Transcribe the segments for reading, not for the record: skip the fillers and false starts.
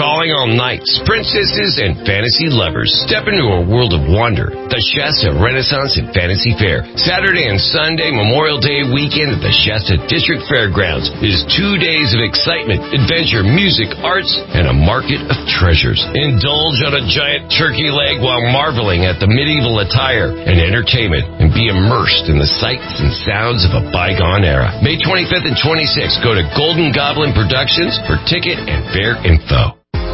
calling all knights, princesses, and fantasy lovers. Step into a world of wonder. The Shasta Renaissance and Fantasy Fair. Saturday and Sunday Memorial Day weekend at the Shasta District Fairgrounds is 2 days of excitement, adventure, music, arts, and a market of treasures. Indulge on a giant turkey leg while marveling at the medieval attire and entertainment and be immersed in the sights and sounds of a bygone era. May 25th and 26th, go to Golden Goblin Productions for ticket and fair info.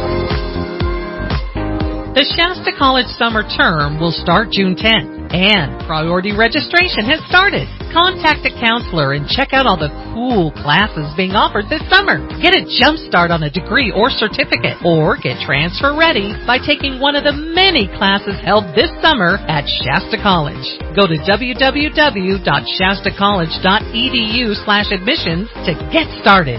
The Shasta College summer term will start June 10th, and priority registration has started. Contact a counselor and check out all the cool classes being offered this summer. Get a jump start on a degree or certificate, or get transfer ready by taking one of the many classes held this summer at Shasta College. Go to www.shastacollege.edu/admissions to get started.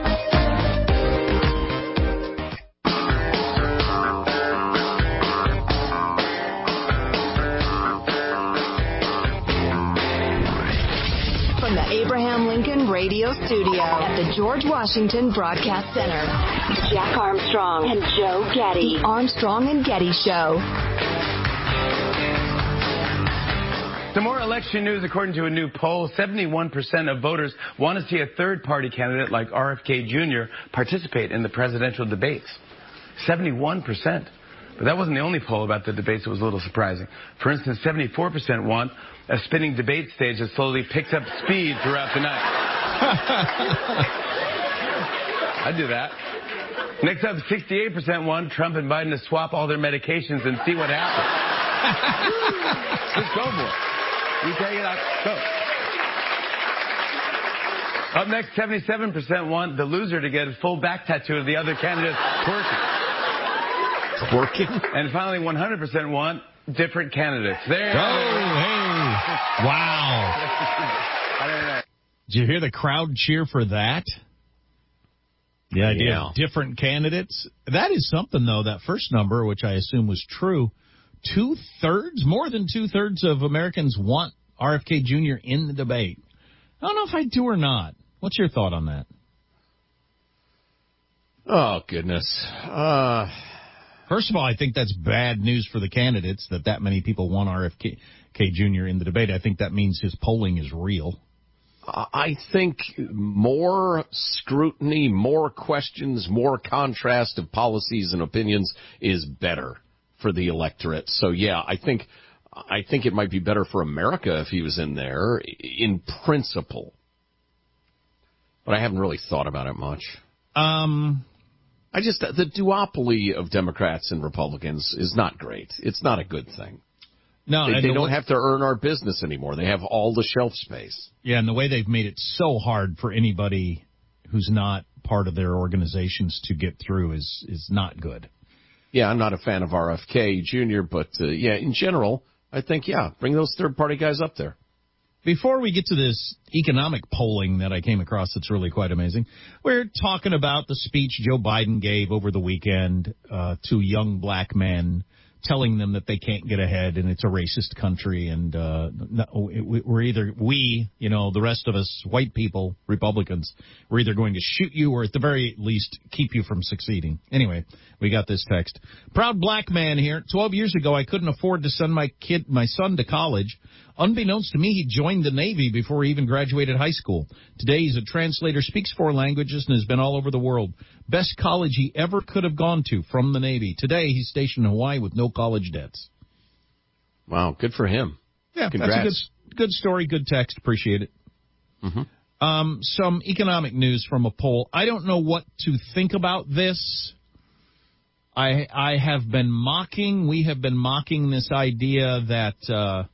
Abraham Lincoln Radio Studio at the George Washington Broadcast Center. Jack Armstrong and Joe Getty. The Armstrong and Getty Show. Some more election news. According to a new poll, 71% of voters want to see a third-party candidate like RFK Jr. participate in the presidential debates. 71%. But that wasn't the only poll about the debates that was a little surprising. For instance, 74% want a spinning debate stage that slowly picks up speed throughout the night. I'd do that. Next up, 68% want Trump and Biden to swap all their medications and see what happens. Just go for it. You take it out. Go. Up next, 77% want the loser to get a full back tattoo of the other candidate's Working. And finally, 100% want different candidates. There you go. Hey. Wow. Did you hear the crowd cheer for that? The idea of different candidates. That is something, though, that first number, which I assume was true. More than two-thirds of Americans want RFK Jr. in the debate. I don't know if I do or not. What's your thought on that? Oh, goodness. First of all, I think that's bad news for the candidates that many people want RFK Jr. in the debate. I think that means his polling is real. I think more scrutiny, more questions, more contrast of policies and opinions is better for the electorate. So, yeah, I think it might be better for America if he was in there in principle. But I haven't really thought about it much. The duopoly of Democrats and Republicans is not great. It's not a good thing. No, they don't have to earn our business anymore. They have all the shelf space. Yeah, and the way they've made it so hard for anybody who's not part of their organizations to get through is not good. Yeah, I'm not a fan of RFK Jr., but, in general, I think, bring those third-party guys up there. Before we get to this economic polling that I came across that's really quite amazing, we're talking about the speech Joe Biden gave over the weekend to young black men, telling them that they can't get ahead and it's a racist country and we're either the rest of us, white people, Republicans, we're either going to shoot you or at the very least keep you from succeeding. Anyway, we got this text. Proud black man here. 12 years ago, I couldn't afford to send my son to college. Unbeknownst to me, he joined the Navy before he even graduated high school. Today, he's a translator, speaks 4 languages, and has been all over the world. Best college he ever could have gone to from the Navy. Today, he's stationed in Hawaii with no college debts. Wow, good for him. Yeah, congrats. That's a good story, good text. Appreciate it. Mm-hmm. Some economic news from a poll. I don't know what to think about this. We have been mocking this idea that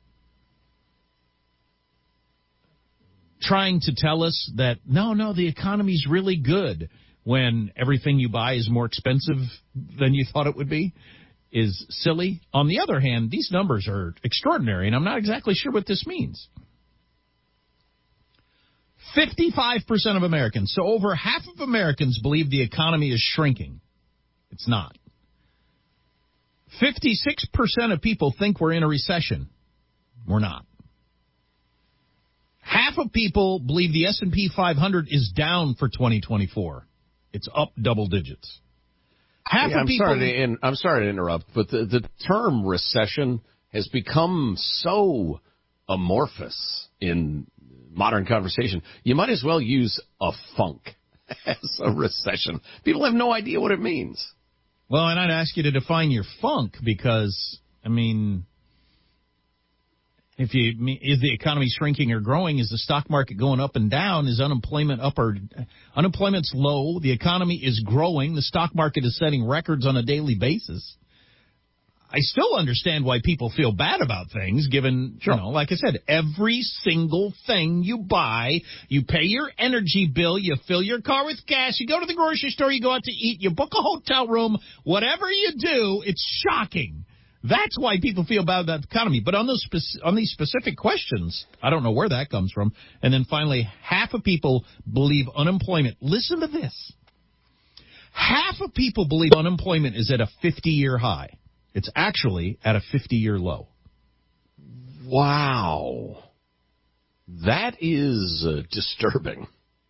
trying to tell us that, no, the economy's really good when everything you buy is more expensive than you thought it would be is silly. On the other hand, these numbers are extraordinary, and I'm not exactly sure what this means. 55% of Americans, so over half of Americans believe the economy is shrinking. It's not. 56% of people think we're in a recession. We're not. Half of people believe the S&P 500 is down for 2024. It's up double digits. Half of people. I'm sorry to interrupt, but the term recession has become so amorphous in modern conversation. You might as well use a funk as a recession. People have no idea what it means. Well, and I'd ask you to define your funk because, I mean, is the economy shrinking or growing? Is the stock market going up and down? Is unemployment unemployment's low? The economy is growing. The stock market is setting records on a daily basis. I still understand why people feel bad about things, given, like I said, every single thing you buy, you pay your energy bill, you fill your car with gas, you go to the grocery store, you go out to eat, you book a hotel room, whatever you do, it's shocking. That's why people feel bad about the economy. But on these specific questions, I don't know where that comes from. And then finally, half of people believe unemployment. Listen to this. Half of people believe unemployment is at a 50-year high. It's actually at a 50-year low. Wow. That is disturbing.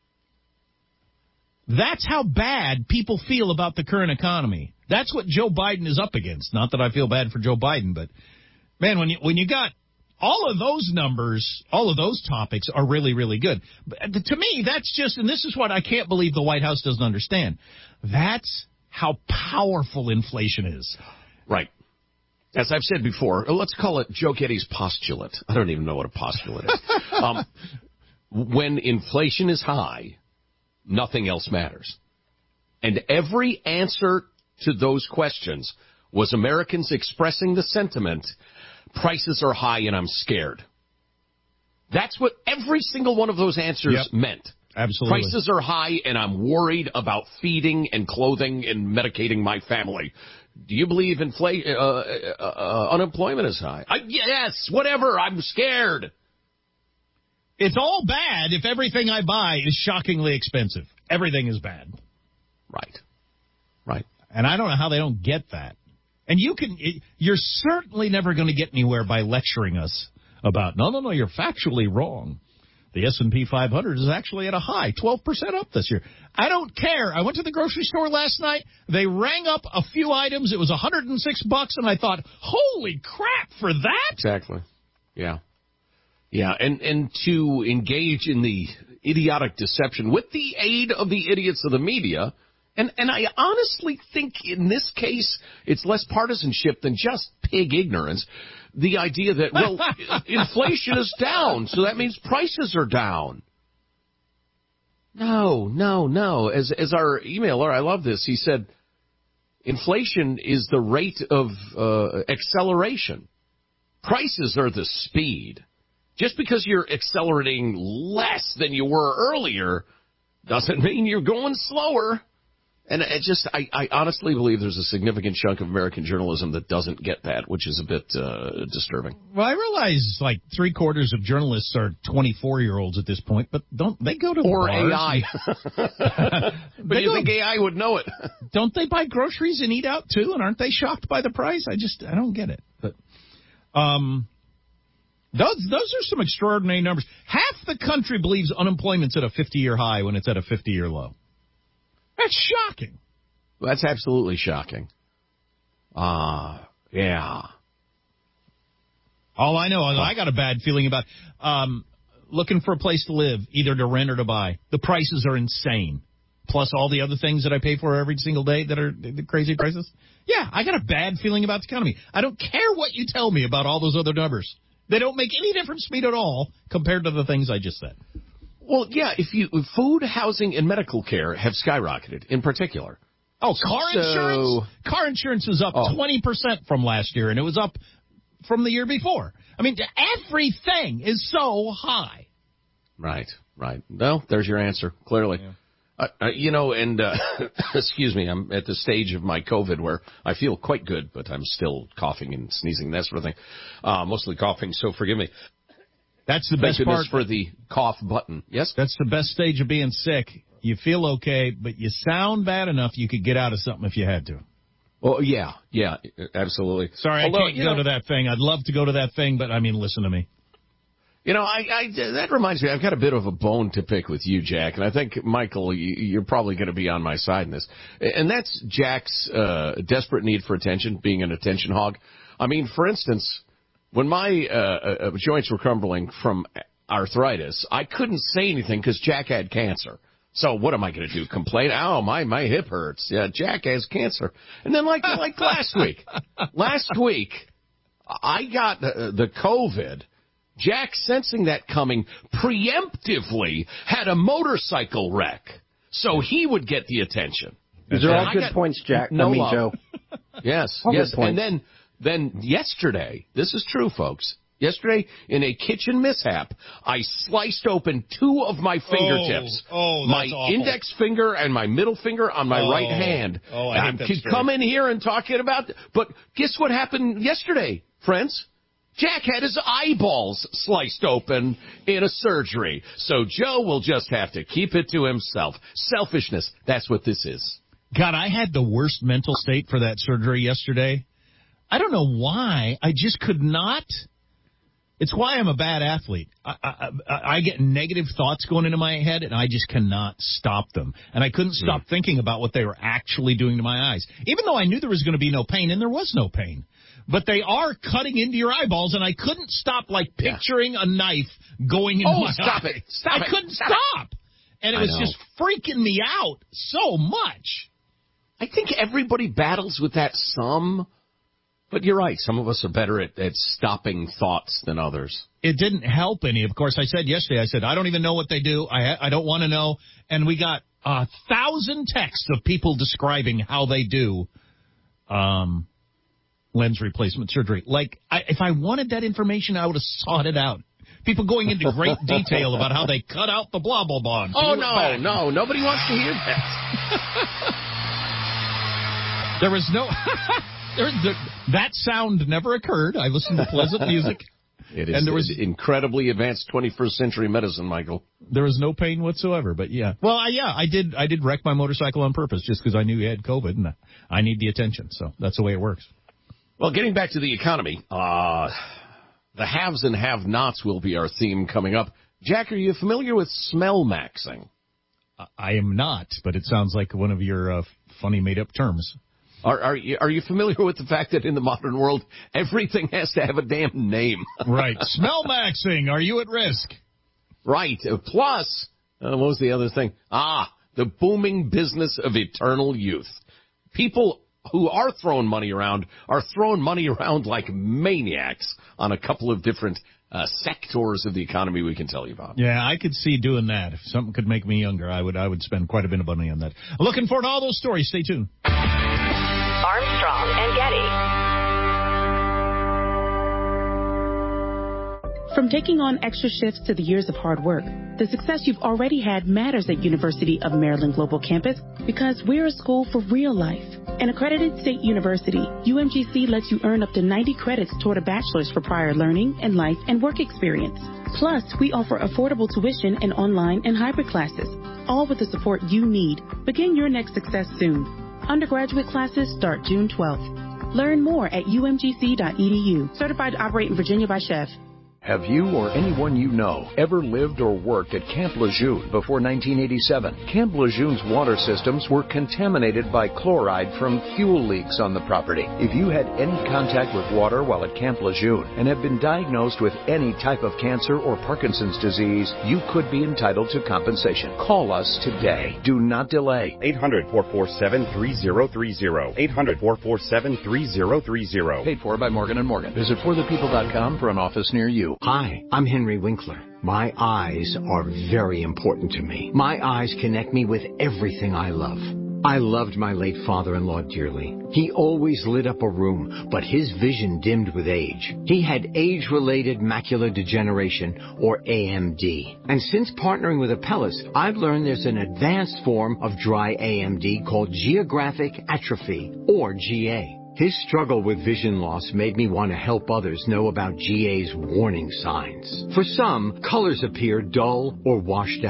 That's how bad people feel about the current economy. That's what Joe Biden is up against. Not that I feel bad for Joe Biden, but, man, when you got all of those numbers, all of those topics are really, really good. But to me, that's just, and this is what I can't believe the White House doesn't understand. That's how powerful inflation is. Right. As I've said before, let's call it Joe Getty's postulate. I don't even know what a postulate is. When inflation is high, nothing else matters. And every answer to those questions was Americans expressing the sentiment, prices are high and I'm scared. That's what every single one of those answers meant. Absolutely. Prices are high and I'm worried about feeding and clothing and medicating my family. Do you believe unemployment is high? Yes, whatever. I'm scared. It's all bad if everything I buy is shockingly expensive. Everything is bad. Right. And I don't know how they don't get that. And you're certainly never going to get anywhere by lecturing us about, no, you're factually wrong. The S&P 500 is actually at a high, 12% up this year. I don't care. I went to the grocery store last night. They rang up a few items. It was $106, and I thought, holy crap for that? Exactly. Yeah. Yeah, and to engage in the idiotic deception with the aid of the idiots of the media, and I honestly think in this case it's less partisanship than just pig ignorance. The idea that, well, inflation is down, so that means prices are down. No. As our emailer, I love this, he said, inflation is the rate of acceleration. Prices are the speed. Just because you're accelerating less than you were earlier doesn't mean you're going slower. And I honestly believe there's a significant chunk of American journalism that doesn't get that, which is a bit disturbing. Well, I realize like 3/4 of journalists are 24-year-olds at this point, but don't they go to or bars? AI? But you think AI would know it? Don't they buy groceries and eat out too? And aren't they shocked by the price? I don't get it. But those are some extraordinary numbers. Half the country believes unemployment's at a 50-year high when it's at a 50-year low. That's shocking. That's absolutely shocking. Yeah. All I know is I got a bad feeling about looking for a place to live, either to rent or to buy. The prices are insane. Plus all the other things that I pay for every single day that are the crazy prices. Yeah, I got a bad feeling about the economy. I don't care what you tell me about all those other numbers. They don't make any difference to me at all compared to the things I just said. Well, yeah, if food, housing, and medical care have skyrocketed in particular. Oh, insurance? Car insurance is up 20% from last year, and it was up from the year before. I mean, everything is so high. Right. Well, there's your answer, clearly. Yeah. Excuse me, I'm at the stage of my COVID where I feel quite good, but I'm still coughing and sneezing, that sort of thing. Mostly coughing, so forgive me. That's the best part. For the cough button. Yes? That's the best stage of being sick. You feel okay, but you sound bad enough you could get out of something if you had to. Well, yeah, absolutely. Sorry, I can't go to that thing. I'd love to go to that thing, but, I mean, listen to me. You know, that reminds me, I've got a bit of a bone to pick with you, Jack, and I think, Michael, you're probably going to be on my side in this. And that's Jack's desperate need for attention, being an attention hog. I mean, for instance, when my joints were crumbling from arthritis, I couldn't say anything because Jack had cancer. So what am I going to do? Complain? Oh, my hip hurts. Yeah, Jack has cancer. And then like last week, I got the COVID. Jack, sensing that coming, preemptively had a motorcycle wreck so he would get the attention. These are all good points, Jack. Joe. Yes, all yes. Good points. And then yesterday, this is true, folks. Yesterday, in a kitchen mishap, I sliced open two of my fingertips. My awful. Index finger and my middle finger on my right hand. I could come in here and talking about, but guess what happened yesterday, friends? Jack had his eyeballs sliced open in a surgery. So Joe will just have to keep it to himself. Selfishness, that's what this is. God, I had the worst mental state for that surgery yesterday. I don't know why. I just could not. It's why I'm a bad athlete. I get negative thoughts going into my head, and I just cannot stop them. And I couldn't stop thinking about what they were actually doing to my eyes. Even though I knew there was going to be no pain, and there was no pain. But they are cutting into your eyeballs, and I couldn't stop, picturing a knife going into my stop eye. it. Stop I it. couldn't stop. And it was just freaking me out so much. I think everybody battles with that some. But you're right. Some of us are better at stopping thoughts than others. It didn't help any. Of course, I said yesterday, I don't even know what they do. I don't want to know. And we got 1,000 texts of people describing how they do lens replacement surgery. If I wanted that information, I would have sought it out. People going into great detail about how they cut out the blah, blah, blah. Oh, no. Nobody wants to hear that. There was no... that sound never occurred. I listened to pleasant music. It is, and there was incredibly advanced 21st century medicine, Michael. There was no pain whatsoever, but yeah. Well, I did wreck my motorcycle on purpose just because I knew he had COVID, and I need the attention, so that's the way it works. Well, getting back to the economy, the haves and have-nots will be our theme coming up. Jack, are you familiar with smell maxing? I am not, but it sounds like one of your funny made-up terms. Are you familiar with the fact that in the modern world, everything has to have a damn name? Right. Smell maxing. Are you at risk? Right. Plus, what was the other thing? The booming business of eternal youth. People who are throwing money around are throwing money around like maniacs on a couple of different sectors of the economy we can tell you about. Yeah, I could see doing that. If something could make me younger, I would spend quite a bit of money on that. Looking forward to all those stories. Stay tuned. Armstrong and Getty. From taking on extra shifts to the years of hard work, the success you've already had matters at University of Maryland Global Campus because we're a school for real life. An accredited state university, UMGC lets you earn up to 90 credits toward a bachelor's for prior learning and life and work experience. Plus, we offer affordable tuition in online and hybrid classes, all with the support you need. Begin your next success soon. Undergraduate classes start June 12th. Learn more at umgc.edu. Certified to operate in Virginia by Chef. Have you or anyone you know ever lived or worked at Camp Lejeune before 1987? Camp Lejeune's water systems were contaminated by chloride from fuel leaks on the property. If you had any contact with water while at Camp Lejeune and have been diagnosed with any type of cancer or Parkinson's disease, you could be entitled to compensation. Call us today. Do not delay. 800-447-3030. 800-447-3030. Paid for by Morgan & Morgan. Visit forthepeople.com for an office near you. Hi, I'm Henry Winkler. My eyes are very important to me. My eyes connect me with everything I love. I loved my late father-in-law dearly. He always lit up a room, but his vision dimmed with age. He had age-related macular degeneration, or AMD. And since partnering with Apellis, I've learned there's an advanced form of dry AMD called geographic atrophy, or GA. His struggle with vision loss made me want to help others know about GA's warning signs. For some, colors appear dull or washed out.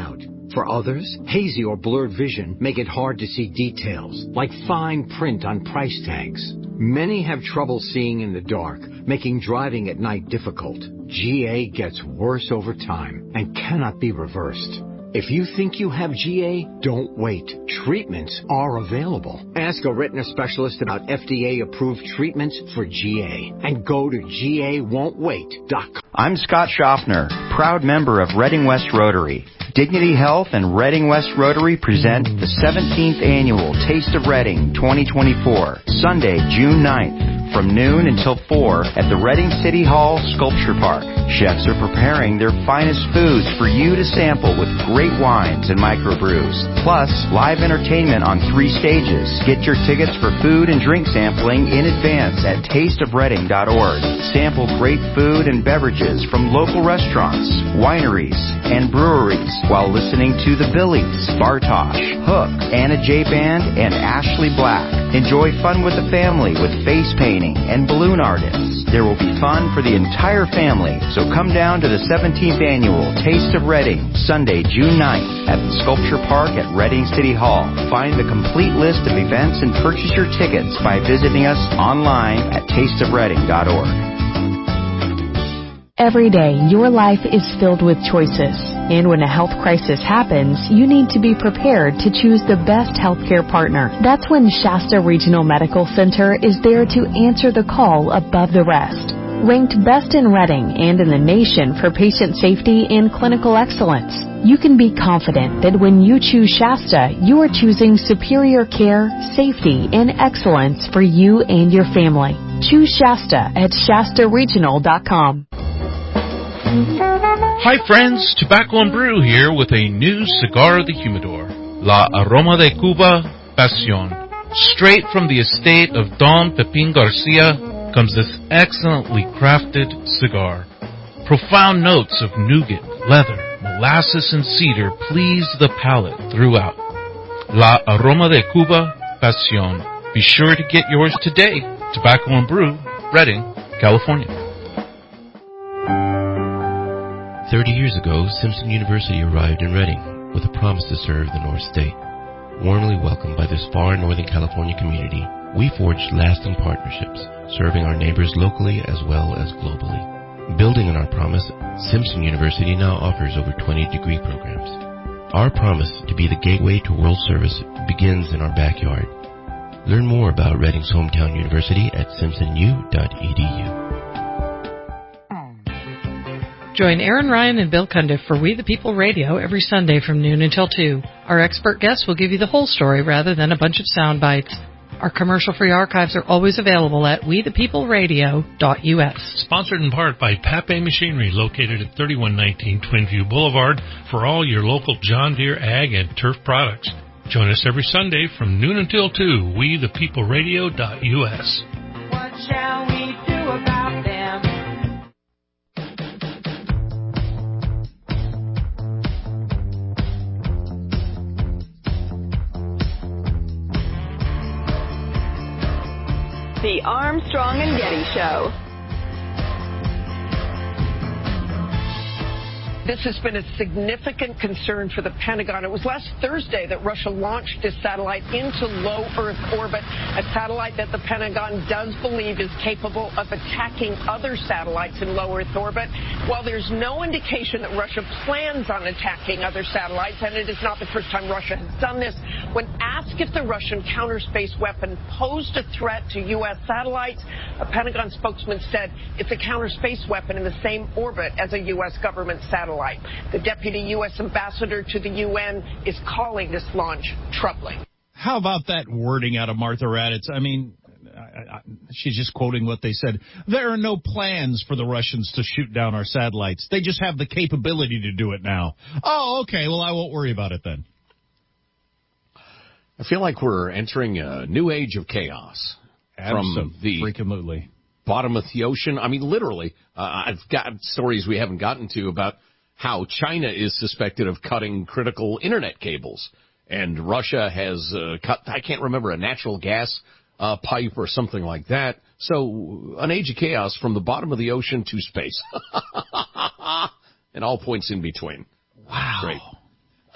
For others, hazy or blurred vision make it hard to see details, like fine print on price tags. Many have trouble seeing in the dark, making driving at night difficult. GA gets worse over time and cannot be reversed. If you think you have GA, don't wait. Treatments are available. Ask a retina specialist about FDA-approved treatments for GA and go to GAWon'tWait.com. I'm Scott Schaffner, proud member of Reading West Rotary. Dignity Health and Reading West Rotary present the 17th Annual Taste of Reading 2024, Sunday, June 9th. From noon until 4 at the Reading City Hall Sculpture Park. Chefs are preparing their finest foods for you to sample with great wines and microbrews. Plus, live entertainment on 3 stages. Get your tickets for food and drink sampling in advance at tasteofreading.org. Sample great food and beverages from local restaurants, wineries, and breweries while listening to the Billies, Bartosh, Hook, Anna J. Band, and Ashley Black. Enjoy fun with the family with face painting and balloon artists. There will be fun for the entire family, so come down to the 17th Annual Taste of Reading, Sunday, June 9th at the Sculpture Park at Reading City Hall. Find the complete list of events and purchase your tickets by visiting us online at tasteofreading.org. Every day, your life is filled with choices. And when a health crisis happens, you need to be prepared to choose the best healthcare partner. That's when Shasta Regional Medical Center is there to answer the call above the rest. Ranked best in Reading and in the nation for patient safety and clinical excellence, you can be confident that when you choose Shasta, you are choosing superior care, safety, and excellence for you and your family. Choose Shasta at shastaregional.com. Hi friends, Tobacco and Brew here with a new cigar of the humidor, La Aroma de Cuba Pasión. Straight from the estate of Don Pepin Garcia comes this excellently crafted cigar. Profound notes of nougat, leather, molasses, and cedar please the palate throughout. La Aroma de Cuba Pasión. Be sure to get yours today. Tobacco and Brew, Reading, California. 30 years ago, Simpson University arrived in Reading with a promise to serve the North State. Warmly welcomed by this far Northern California community, we forged lasting partnerships, serving our neighbors locally as well as globally. Building on our promise, Simpson University now offers over 20 degree programs. Our promise to be the gateway to world service begins in our backyard. Learn more about Reading's hometown university at simpsonu.edu. Join Aaron Ryan and Bill Cundiff for We the People Radio every Sunday from noon until 2. Our expert guests will give you the whole story rather than a bunch of sound bites. Our commercial-free archives are always available at wethepeopleradio.us. Sponsored in part by Pape Machinery, located at 3119 Twinview Boulevard, for all your local John Deere ag and turf products. Join us every Sunday from noon until 2, wethepeopleradio.us. What shall we do about them? The Armstrong and Getty Show. This has been a significant concern for the Pentagon. It was last Thursday that Russia launched this satellite into low Earth orbit, a satellite that the Pentagon does believe is capable of attacking other satellites in low Earth orbit. While there's no indication that Russia plans on attacking other satellites, and it is not the first time Russia has done this, when asked if the Russian counter-space weapon posed a threat to U.S. satellites, a Pentagon spokesman said it's a counter-space weapon in the same orbit as a U.S. government satellite. The deputy U.S. ambassador to the UN is calling this launch troubling. How about that wording out of Martha Raddatz? I mean, she's just quoting what they said. There are no plans for the Russians to shoot down our satellites. They just have the capability to do it now. Oh, okay. Well, I won't worry about it then. I feel like we're entering a new age of chaos. From the freaking bottom of the ocean. I mean, literally, I've got stories we haven't gotten to about how China is suspected of cutting critical internet cables. And Russia has cut, I can't remember, a natural gas pipe or something like that. So an age of chaos from the bottom of the ocean to space. And all points in between. Wow. Great.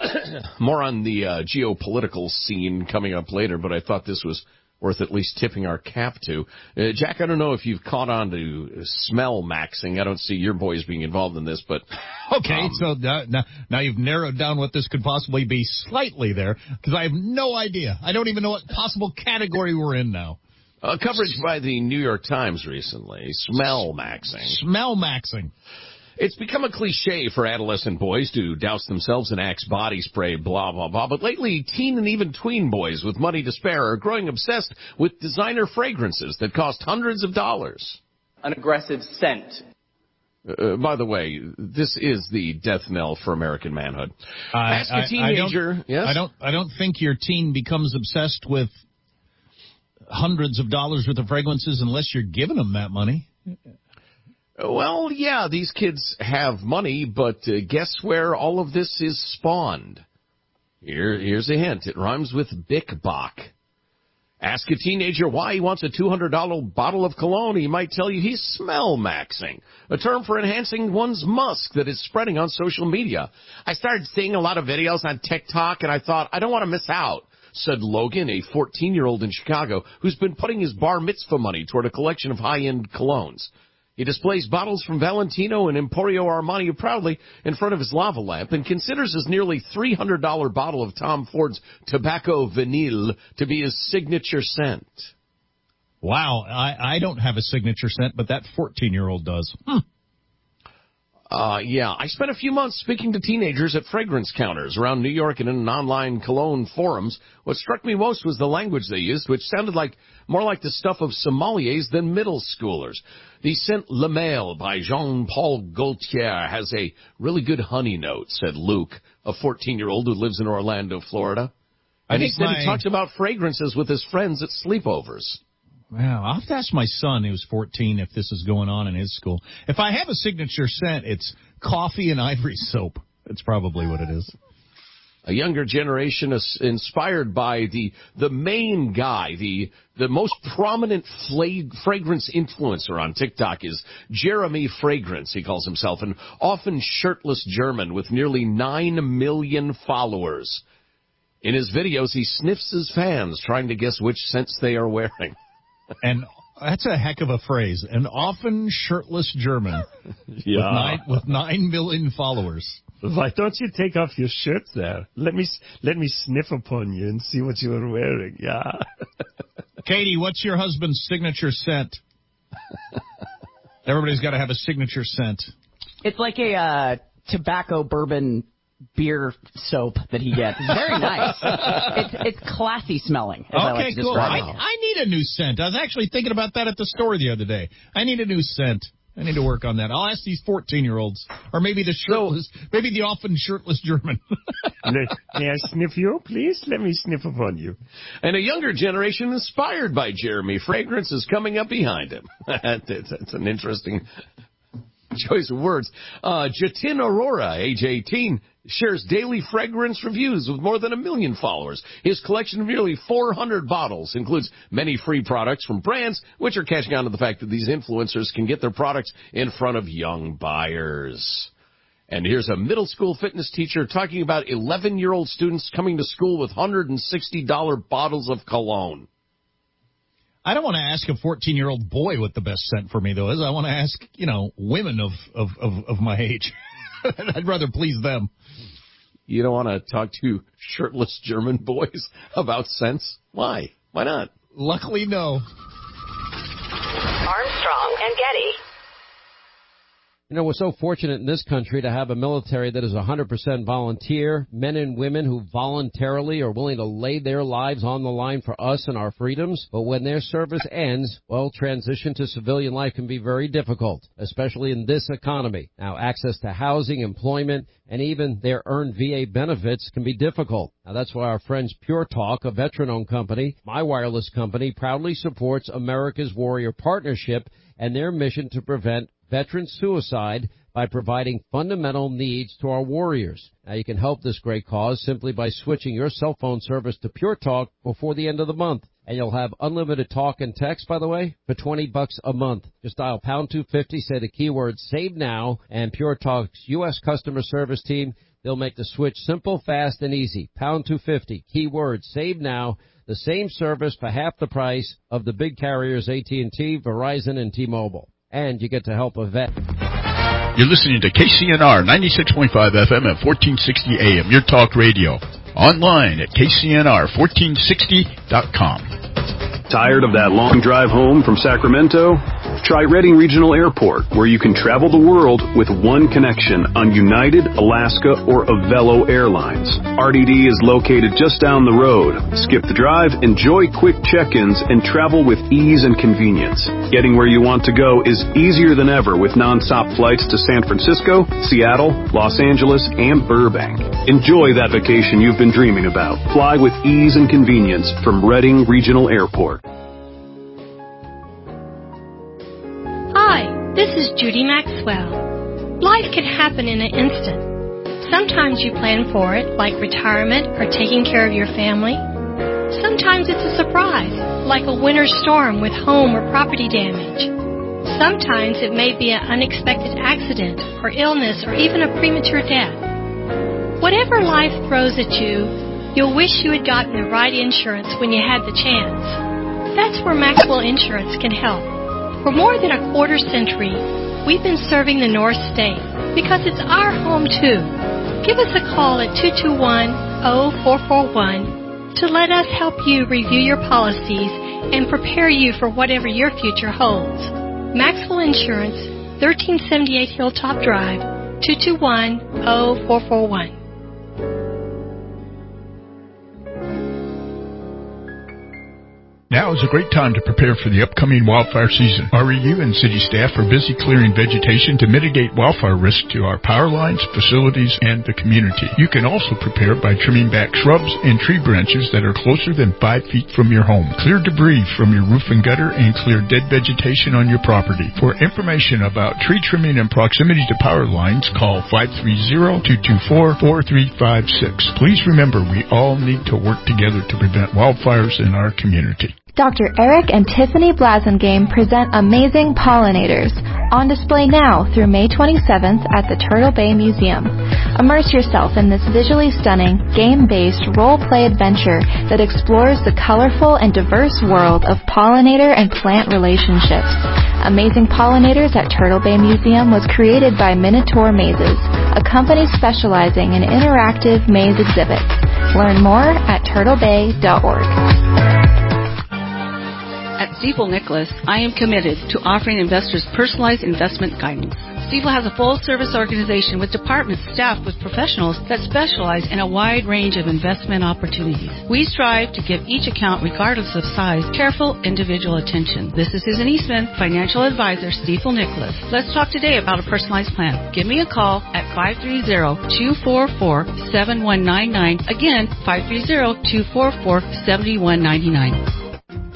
More on the geopolitical scene coming up later, but I thought this was worth at least tipping our cap to. Jack, I don't know if you've caught on to smell maxing. I don't see your boys being involved in this, but... Okay, so now you've narrowed down what this could possibly be slightly there, because I have no idea. I don't even know what possible category we're in now. Coverage by the New York Times recently. Smell maxing. Smell maxing. It's become a cliche for adolescent boys to douse themselves in Axe body spray, blah, blah, blah. But lately, teen and even tween boys with money to spare are growing obsessed with designer fragrances that cost hundreds of dollars. An aggressive scent. By the way, this is the death knell for American manhood. Ask a teenager. Yes? I don't think your teen becomes obsessed with hundreds of dollars worth of fragrances unless you're giving them that money. Well, yeah, these kids have money, but guess where all of this is spawned? Here's a hint. It rhymes with Bic Bach. Ask a teenager why he wants a $200 bottle of cologne. He might tell you he's smell maxing, a term for enhancing one's musk that is spreading on social media. I started seeing a lot of videos on TikTok, and I thought, I don't want to miss out, said Logan, a 14-year-old in Chicago who's been putting his bar mitzvah money toward a collection of high-end colognes. He displays bottles from Valentino and Emporio Armani proudly in front of his lava lamp and considers his nearly $300 bottle of Tom Ford's Tobacco Vanille to be his signature scent. Wow, I don't have a signature scent, but that 14-year-old does. Yeah, I spent a few months speaking to teenagers at fragrance counters around New York and in online cologne forums. What struck me most was the language they used, which sounded more like the stuff of sommeliers than middle schoolers. The scent Le Mail by Jean-Paul Gaultier has a really good honey note, said Luke, a 14-year-old who lives in Orlando, Florida. And he said he talks about fragrances with his friends at sleepovers. Wow, I'll have to ask my son, who's 14, if this is going on in his school. If I have a signature scent, it's coffee and ivory soap. That's probably what it is. A younger generation is inspired by the main guy, the most prominent fragrance influencer on TikTok is Jeremy Fragrance, he calls himself, an often shirtless German with nearly 9 million followers. In his videos, he sniffs his fans, trying to guess which scents they are wearing. And that's a heck of a phrase. An often shirtless German with 9 million followers. Why don't you take off your shirt there? Let me sniff upon you and see what you are wearing. Yeah. Katie, what's your husband's signature scent? Everybody's got to have a signature scent. It's like a tobacco bourbon beer soap that he gets. It's very nice. It's classy smelling. Okay, cool. I need a new scent. I was actually thinking about that at the store the other day. I need a new scent. I need to work on that. I'll ask these 14-year-olds, or maybe maybe the often shirtless German. May I sniff you, please? Let me sniff upon you. And a younger generation inspired by Jeremy Fragrance is coming up behind him. That's an interesting choice of words. Jatin Arora, age 18, shares daily fragrance reviews with more than 1 million followers. His collection of nearly 400 bottles includes many free products from brands, which are catching on to the fact that these influencers can get their products in front of young buyers. And here's a middle school fitness teacher talking about 11-year-old students coming to school with $160 bottles of cologne. I don't want to ask a 14-year-old boy what the best scent for me, though, is. I want to ask, women of my age. I'd rather please them. You don't want to talk to shirtless German boys about scents? Why? Why not? Luckily, no. Armstrong and Getty. We're so fortunate in this country to have a military that is 100% volunteer, men and women who voluntarily are willing to lay their lives on the line for us and our freedoms. But when their service ends, transition to civilian life can be very difficult, especially in this economy. Now, access to housing, employment, and even their earned VA benefits can be difficult. Now, that's why our friends Pure Talk, a veteran-owned company, my wireless company, proudly supports America's Warrior Partnership and their mission to prevent veteran suicide by providing fundamental needs to our warriors. Now, you can help this great cause simply by switching your cell phone service to Pure Talk before the end of the month. And you'll have unlimited talk and text, by the way, for $20 a month. Just dial pound 250, say the keyword SAVE NOW, and Pure Talk's U.S. customer service team They'll make the switch simple, fast, and easy. Pound 250, keyword, save now. The same service for half the price of the big carriers AT&T, Verizon, and T-Mobile. And you get to help a vet. You're listening to KCNR 96.5 FM at 1460 AM, your talk radio. Online at KCNR1460.com. Tired of that long drive home from Sacramento? Try Redding Regional Airport, where you can travel the world with one connection on United, Alaska, or Avelo Airlines. RDD is located just down the road. Skip the drive, enjoy quick check-ins, and travel with ease and convenience. Getting where you want to go is easier than ever with non-stop flights to San Francisco, Seattle, Los Angeles, and Burbank. Enjoy that vacation you've been dreaming about. Fly with ease and convenience from Redding Regional Airport. Hi, this is Judy Maxwell. Life can happen in an instant. Sometimes you plan for it, like retirement or taking care of your family. Sometimes it's a surprise, like a winter storm with home or property damage. Sometimes it may be an unexpected accident or illness or even a premature death. Whatever life throws at you, you'll wish you had gotten the right insurance when you had the chance. That's where Maxwell Insurance can help. For more than a quarter century, we've been serving the North State because it's our home too. Give us a call at 221-0441 to let us help you review your policies and prepare you for whatever your future holds. Maxwell Insurance, 1378 Hilltop Drive, 221-0441. Now is a great time to prepare for the upcoming wildfire season. REU and city staff are busy clearing vegetation to mitigate wildfire risk to our power lines, facilities, and the community. You can also prepare by trimming back shrubs and tree branches that are closer than 5 feet from your home. Clear debris from your roof and gutter and clear dead vegetation on your property. For information about tree trimming and proximity to power lines, call 530-224-4356. Please remember, we all need to work together to prevent wildfires in our community. Dr. Eric and Tiffany Blasingame present Amazing Pollinators, on display now through May 27th at the Turtle Bay Museum. Immerse yourself in this visually stunning, game-based role-play adventure that explores the colorful and diverse world of pollinator and plant relationships. Amazing Pollinators at Turtle Bay Museum was created by Minotaur Mazes, a company specializing in interactive maze exhibits. Learn more at turtlebay.org. At Stifel Nicholas, I am committed to offering investors personalized investment guidance. Stifel has a full-service organization with departments staffed with professionals that specialize in a wide range of investment opportunities. We strive to give each account, regardless of size, careful individual attention. This is Susan Eastman, Financial Advisor, Stifel Nicholas. Let's talk today about a personalized plan. Give me a call at 530-244-7199. Again, 530-244-7199.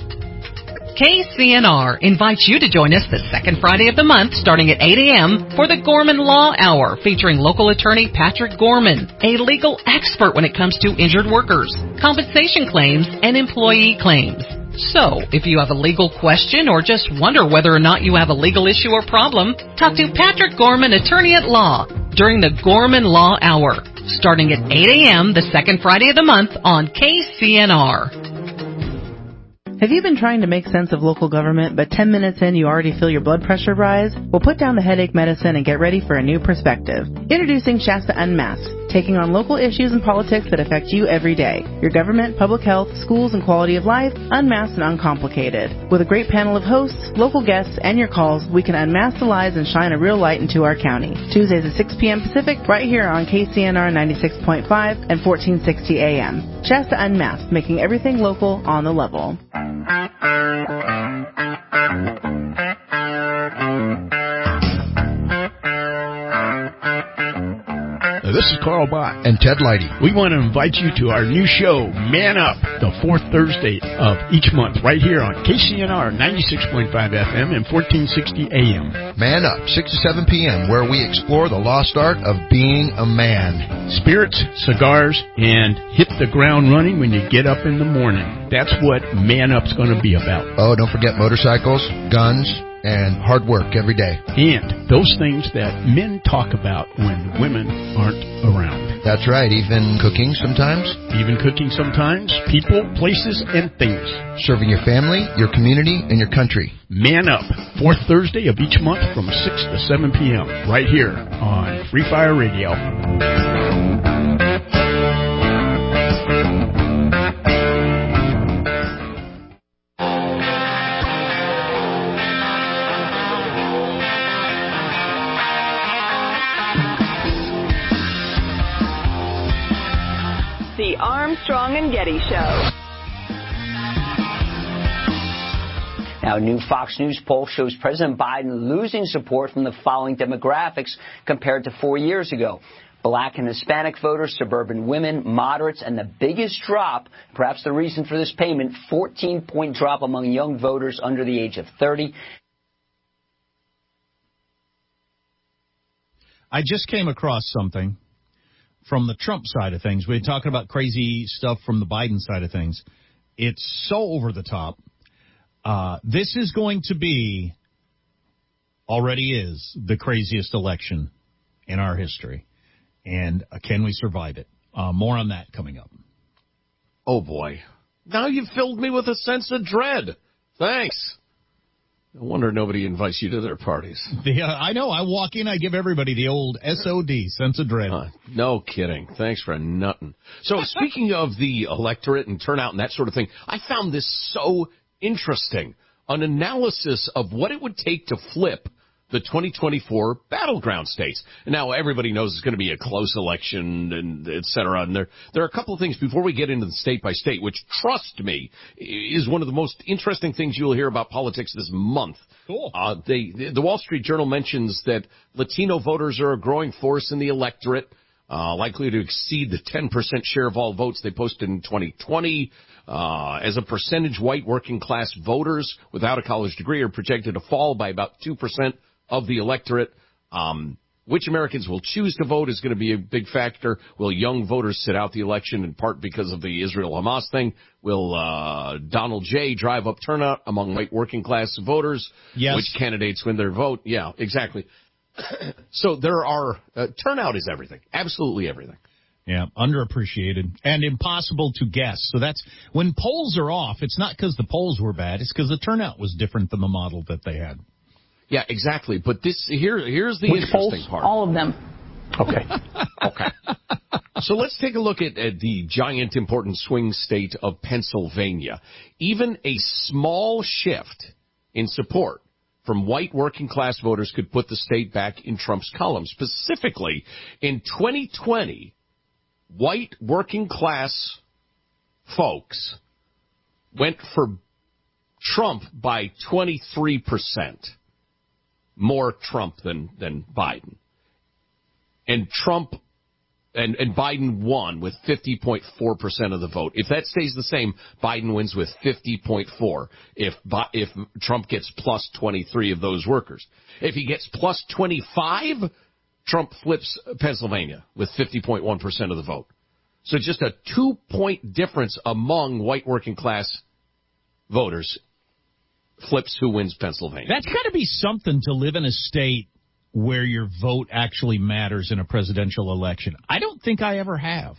KCNR invites you to join us the second Friday of the month starting at 8 a.m. for the Gorman Law Hour featuring local attorney Patrick Gorman, a legal expert when it comes to injured workers, compensation claims, and employee claims. So, if you have a legal question or just wonder whether or not you have a legal issue or problem, talk to Patrick Gorman, attorney at law, during the Gorman Law Hour starting at 8 a.m. the second Friday of the month on KCNR. Have you been trying to make sense of local government, but 10 minutes in you already feel your blood pressure rise? Well, put down the headache medicine and get ready for a new perspective. Introducing Shasta Unmasked, taking on local issues and politics that affect you every day. Your government, public health, schools, and quality of life, unmasked and uncomplicated. With a great panel of hosts, local guests, and your calls, we can unmask the lies and shine a real light into our county. Tuesdays at 6 p.m. Pacific, right here on KCNR 96.5 and 1460 AM. Shasta Unmasked, making everything local on the level. This is Carl Bott and Ted Leidy. We want to invite you to our new show, Man Up, the fourth Thursday of each month, right here on KCNR 96.5 FM and 1460 AM. Man Up, 6 to 7 p.m., where we explore the lost art of being a man. Spirits, cigars, and hit the ground running when you get up in the morning. That's what Man Up's going to be about. Oh, don't forget motorcycles, guns, and hard work every day. And those things that men talk about when women aren't around. That's right, even cooking sometimes. Even cooking sometimes. People, places, and things. Serving your family, your community, and your country. Man Up, fourth Thursday of each month from 6 to 7 p.m. right here on Free Fire Radio. The Armstrong and Getty Show. Now, a new Fox News poll shows President Biden losing support from the following demographics compared to 4 years ago. Black and Hispanic voters, suburban women, moderates, and the biggest drop, perhaps the reason for this payment, 14-point drop among young voters under the age of 30. I just came across something from the Trump side of things. We're talking about crazy stuff from the Biden side of things. It's so over the top. This is going to be, already is, the craziest election in our history. And can we survive it? More on that coming up. Oh, boy. Now you've filled me with a sense of dread. Thanks. No wonder nobody invites you to their parties. I know. I walk in, I give everybody the old SOD, sense of dread. No kidding. Thanks for nutting. So speaking of the electorate and turnout and that sort of thing, I found this so interesting. An analysis of what it would take to flip the 2024 battleground states. Now, everybody knows it's going to be a close election, and et cetera. And there are a couple of things before we get into the state by state, which, trust me, is one of the most interesting things you'll hear about politics this month. Cool. The Wall Street Journal mentions that Latino voters are a growing force in the electorate, likely to exceed the 10% share of all votes they posted in 2020. As a percentage, white working class voters without a college degree are projected to fall by about 2% of the electorate. Which Americans will choose to vote is going to be a big factor. Will young voters sit out the election in part because of the Israel-Hamas thing? Will Donald J. drive up turnout among white working class voters? Yes. Which candidates win their vote? Yeah, exactly. So there are turnout is everything. Absolutely everything. Yeah, underappreciated and impossible to guess. So that's when polls are off, it's not because the polls were bad. It's because the turnout was different than the model that they had. Yeah, exactly. But here's the Which interesting polls? part. All of them. Okay. So let's take a look at the giant important swing state of Pennsylvania. Even a small shift in support from white working class voters could put the state back in Trump's column. Specifically, in 2020, white working class folks went for Trump by 23%. More Trump than Biden. And Trump and Biden won with 50.4% of the vote. If that stays the same, Biden wins with 50.4 if Trump gets plus 23 of those workers. If he gets plus 25, Trump flips Pennsylvania with 50.1% of the vote. So just a 2-point difference among white working class voters flips who wins Pennsylvania. That's got to be something to live in a state where your vote actually matters in a presidential election. I don't think I ever have.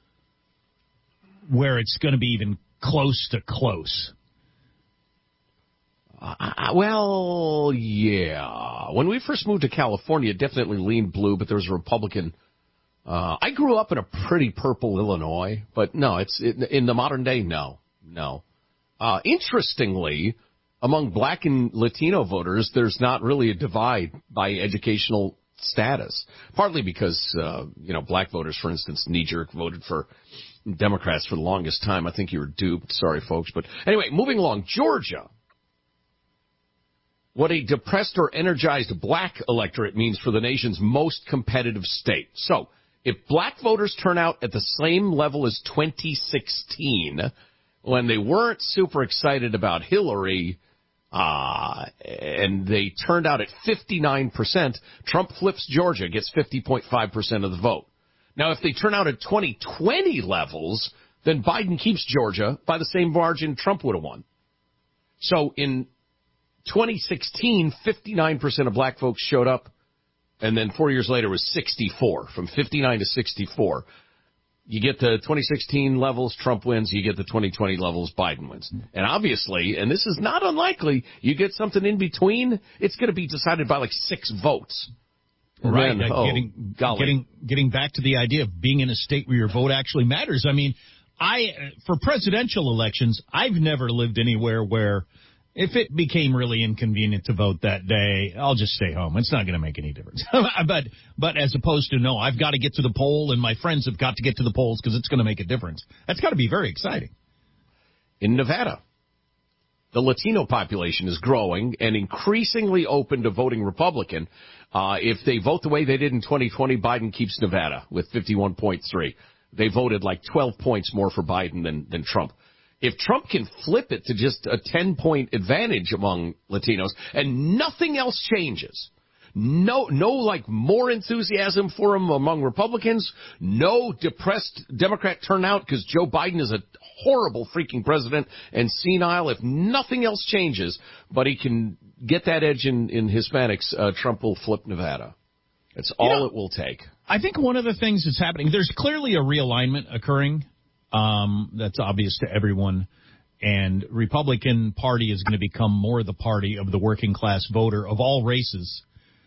Where it's going to be even close to close. Well, yeah. When we first moved to California, it definitely leaned blue, but there was a Republican. I grew up in a pretty purple Illinois, but no, in the modern day, no. Interestingly, among black and Latino voters, there's not really a divide by educational status. Partly because, black voters, for instance, knee-jerk voted for Democrats for the longest time. I think you were duped. Sorry, folks. But anyway, moving along. Georgia. What a depressed or energized black electorate means for the nation's most competitive state. So, if black voters turn out at the same level as 2016, when they weren't super excited about Hillary, and they turned out at 59%, Trump flips Georgia, gets 50.5% of the vote. Now, if they turn out at 2020 levels, then Biden keeps Georgia by the same margin Trump would have won. So in 2016, 59% of black folks showed up And then 4 years later it was 64, from 59 to 64. You get the 2016 levels, Trump wins. You get the 2020 levels, Biden wins. And obviously, and this is not unlikely, you get something in between, it's going to be decided by like 6 votes. Right. Then, getting back to the idea of being in a state where your vote actually matters. I mean, for presidential elections, I've never lived anywhere where if it became really inconvenient to vote that day, I'll just stay home. It's not going to make any difference. But as opposed to, no, I've got to get to the poll, and my friends have got to get to the polls because it's going to make a difference. That's got to be very exciting. In Nevada, the Latino population is growing and increasingly open to voting Republican. If they vote the way they did in 2020, Biden keeps Nevada with 51.3. They voted like 12 points more for Biden than Trump. If Trump can flip it to just a 10-point advantage among Latinos and nothing else changes, no like more enthusiasm for him among Republicans, no depressed Democrat turnout because Joe Biden is a horrible freaking president and senile. If nothing else changes, but he can get that edge in Hispanics, Trump will flip Nevada. That's all it will take. I think one of the things that's happening, there's clearly a realignment occurring. That's obvious to everyone. And Republican Party is going to become more the party of the working class voter of all races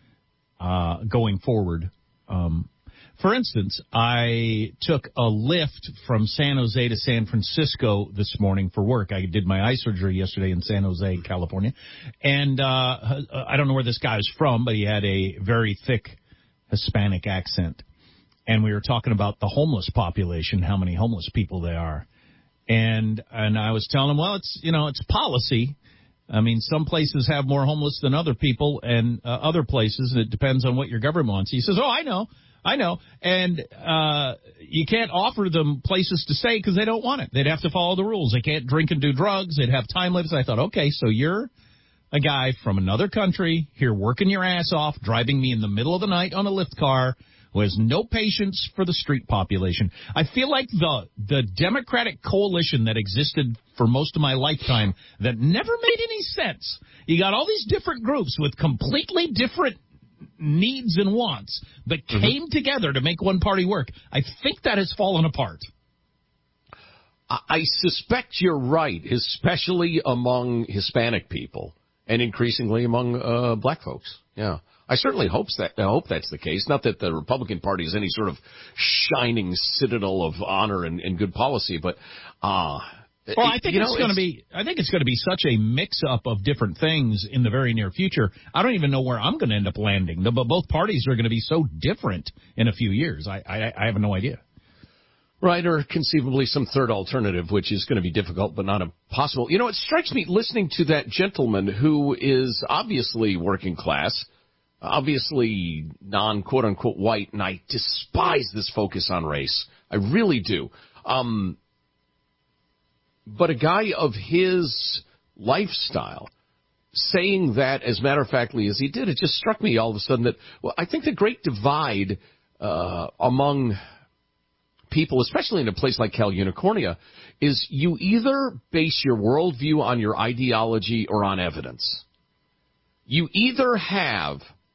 going forward. For instance, I took a lift from San Jose to San Francisco this morning for work. I did my eye surgery yesterday in San Jose, California. And I don't know where this guy was from, but he had a very thick Hispanic accent. And we were talking about the homeless population, how many homeless people there are. And I was telling him, well, it's policy. I mean, some places have more homeless than other people, and other places, it depends on what your government wants. He says, oh, I know. And you can't offer them places to stay because they don't want it. They'd have to follow the rules. They can't drink and do drugs. They'd have time limits. I thought, okay, so you're a guy from another country here working your ass off, driving me in the middle of the night on a lift car, who has no patience for the street population. I feel like the Democratic coalition that existed for most of my lifetime that never made any sense. You got all these different groups with completely different needs and wants that came together to make one party work. I think that has fallen apart. I suspect you're right, especially among Hispanic people and increasingly among black folks. Yeah. I certainly hope that's the case. Not that the Republican Party is any sort of shining citadel of honor and good policy, but I think it's going to be such a mix-up of different things in the very near future. I don't even know where I'm going to end up landing. But both parties are going to be so different in a few years. I have no idea. Right, or conceivably some third alternative, which is going to be difficult but not impossible. You know, it strikes me listening to that gentleman who is obviously working class, obviously non-quote-unquote white, and I despise this focus on race. I really do. But a guy of his lifestyle saying that as matter-of-factly as he did, it just struck me all of a sudden that, well, I think the great divide among people, especially in a place like Cal Unicornia, is you either base your worldview on your ideology or on evidence. You either have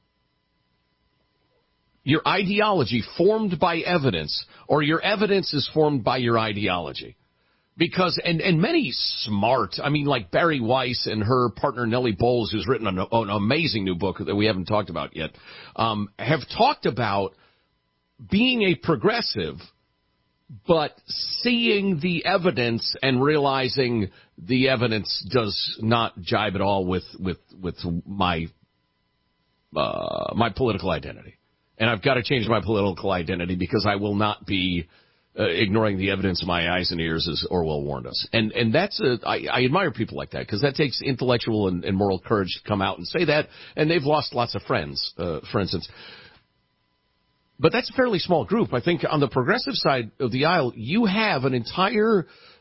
your ideology formed by evidence, or your evidence is formed by your ideology. Because, and many smart, I mean, like Barry Weiss and her partner Nellie Bowles, who's written an amazing new book that we haven't talked about yet, have talked about being a progressive, but seeing the evidence and realizing the evidence does not jibe at all with my political identity. And I've got to change my political identity because I will not be ignoring the evidence of my eyes and ears, as Orwell warned us. And that's I admire people like that because that takes intellectual and moral courage to come out and say that. And they've lost lots of friends, for instance. But that's a fairly small group. I think on the progressive side of the aisle, you have an entire,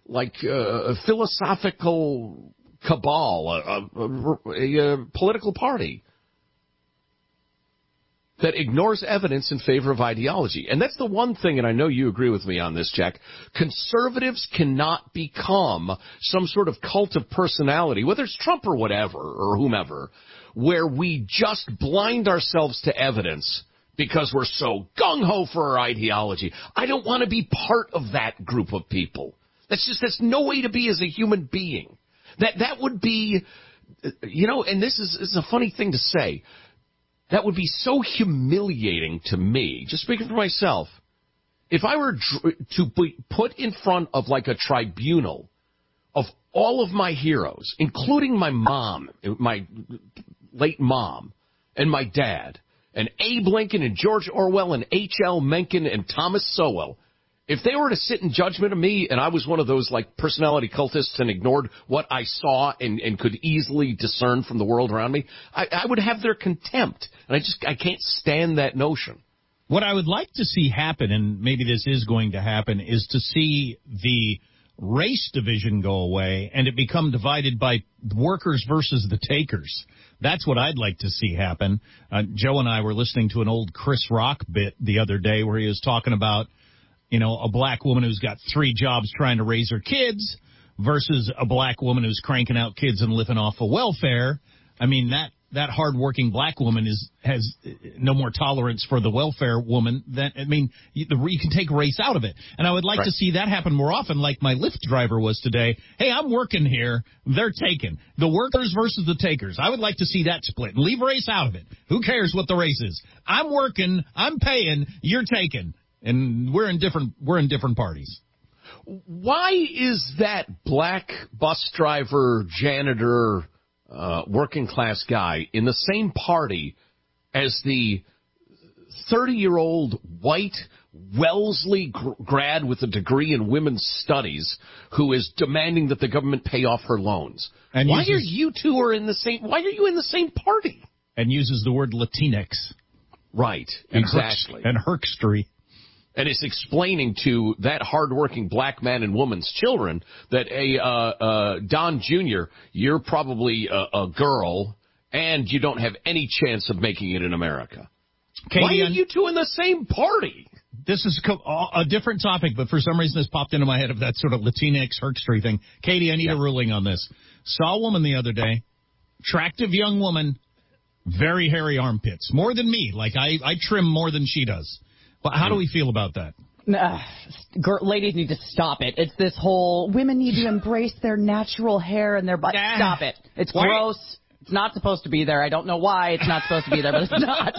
philosophical cabal, a political party that ignores evidence in favor of ideology. And that's the one thing, and I know you agree with me on this, Jack. Conservatives cannot become some sort of cult of personality, whether it's Trump or whatever, or whomever, where we just blind ourselves to evidence because we're so gung-ho for our ideology. I don't want to be part of that group of people. That's no way to be as a human being. That would be, and this is a funny thing to say, that would be so humiliating to me, just speaking for myself, if I were to be put in front of like a tribunal of all of my heroes, including my mom, my late mom, and my dad, and Abe Lincoln and George Orwell and H.L. Mencken and Thomas Sowell, if they were to sit in judgment of me and I was one of those like personality cultists and ignored what I saw and could easily discern from the world around me, I would have their contempt. And I can't stand that notion. What I would like to see happen, and maybe this is going to happen, is to see the race division go away and it become divided by workers versus the takers. That's what I'd like to see happen. Joe and I were listening to an old Chris Rock bit the other day where he was talking about, a black woman who's got 3 jobs trying to raise her kids versus a black woman who's cranking out kids and living off of welfare. I mean, that hardworking black woman has no more tolerance for the welfare woman you can take race out of it. And I would like to see that happen more often, like my Lyft driver was today. Hey, I'm working here. They're taking. The workers versus the takers. I would like to see that split and leave race out of it. Who cares what the race is? I'm working. I'm paying. You're taking. And we're in different parties. Why is that black bus driver, janitor, working class guy in the same party as the 30-year-old white Wellesley grad with a degree in women's studies who is demanding that the government pay off her loans? And why are you in the same party? And uses the word Latinx. Right, exactly. And herkstery. And it's explaining to that hardworking black man and woman's children that, Don Jr., you're probably a girl, and you don't have any chance of making it in America. Katie, why are you two in the same party? This is a different topic, but for some reason this popped into my head of that sort of Latinx herkstery thing. Katie, I need a ruling on this. Saw a woman the other day, attractive young woman, very hairy armpits, more than me. Like I trim more than she does. Well, how do we feel about that? Ladies need to stop it. It's this whole women need to embrace their natural hair and their body. Stop it. It's gross. It's not supposed to be there. I don't know why it's not supposed to be there, but it's not.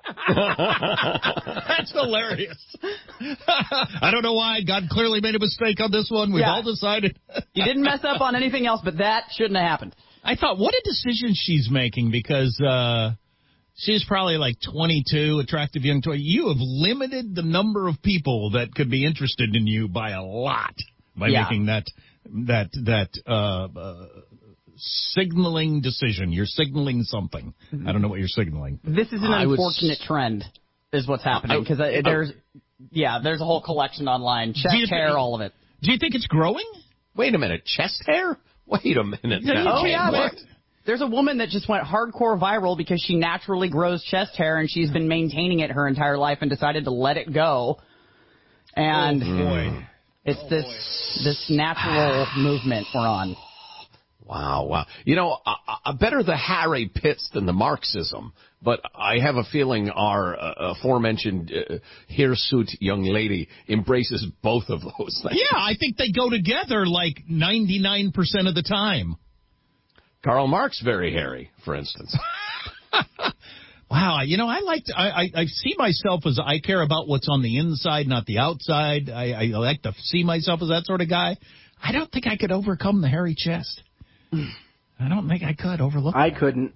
That's hilarious. I don't know why. God clearly made a mistake on this one. We've all decided. You didn't mess up on anything else, but that shouldn't have happened. I thought, what a decision she's making, because she's probably like 22, attractive young 20. You have limited the number of people that could be interested in you by a lot by making that signaling decision. You're signaling something. I don't know what you're signaling. This is an unfortunate trend, is what's happening, because there's a whole collection online, chest hair, all of it. Do you think it's growing? Wait a minute, chest hair? Wait a minute. There's a woman that just went hardcore viral because she naturally grows chest hair, and she's been maintaining it her entire life and decided to let it go. And it's this natural movement we're on. Wow. Better the hairy pits than the Marxism, but I have a feeling our aforementioned hirsute young lady embraces both of those things. Yeah, I think they go together like 99% of the time. Karl Marx, very hairy, for instance. Wow, I see myself as I care about what's on the inside, not the outside. I like to see myself as that sort of guy. I don't think I could overcome the hairy chest. I don't think I could overlook. I couldn't.